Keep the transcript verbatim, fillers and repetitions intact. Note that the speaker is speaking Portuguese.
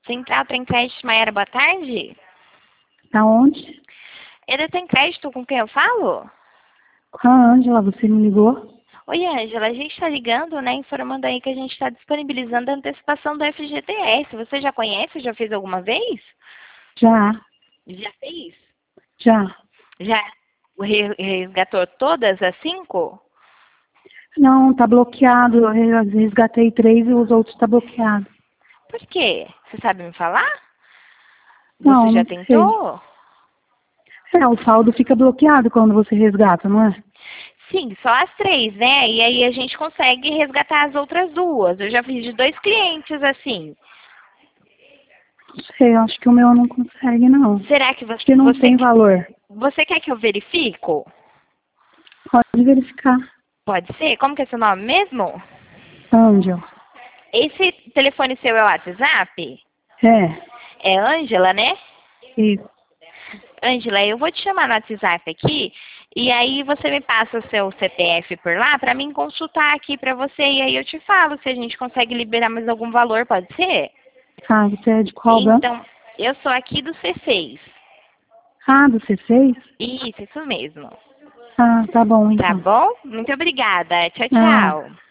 Central Tem Crédito, Maiara, boa tarde. Aonde? Ele tem crédito com quem eu falo? Com a Ângela, você me ligou? Oi, Ângela, a gente está ligando, né, informando aí que a gente está disponibilizando a antecipação do F G T S. Você já conhece? Já fez alguma vez? Já, Já fez? já. Já re- resgatou todas as cinco? Não, tá bloqueado. Eu resgatei três e os outros tá bloqueado. Por quê? Você sabe me falar? Você Não, já não sei. tentou? É, o saldo fica bloqueado quando você resgata, não é? Sim, só as três, né? E aí a gente consegue resgatar as outras duas. Eu já fiz de dois clientes assim. Não sei, eu acho que o meu não consegue, não. Será que Acho você, que não você, tem valor. você quer que eu verifico? Pode verificar. Pode ser? Como que é seu nome mesmo? Ângela. Esse telefone seu é o WhatsApp? É, É Ângela, né? isso. Ângela, eu vou te chamar no WhatsApp aqui e aí você me passa o seu C P F por lá para mim consultar aqui para você e aí eu te falo se a gente consegue liberar mais algum valor, pode ser? Ah, você é de qual banco? Então, eu sou aqui do C seis. Ah, do C seis? Isso, isso mesmo. Ah, tá bom, Tá então. bom? Muito obrigada. Tchau, Ah. tchau.